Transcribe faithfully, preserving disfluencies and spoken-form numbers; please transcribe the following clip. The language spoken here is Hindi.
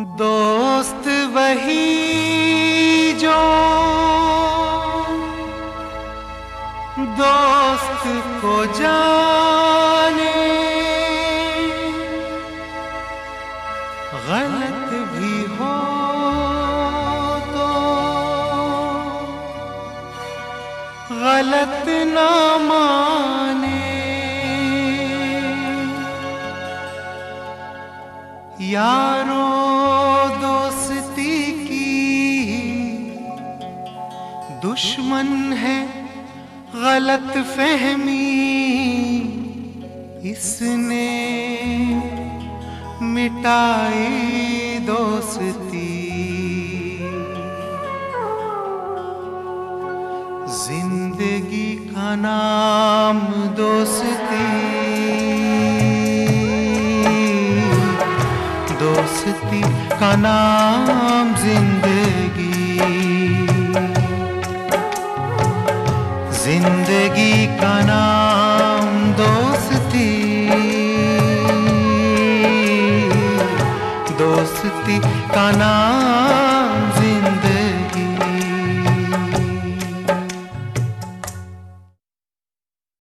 दोस्त वही जो दोस्त को जाने, गलत भी हो तो गलत ना माने। यारो दोस्ती की दुश्मन है गलत फहमी, इसने मिटाई दोस्ती। जिंदगी का नाम दोस्ती, दोस्ती का नाम जिंदगी, जिंदगी का नाम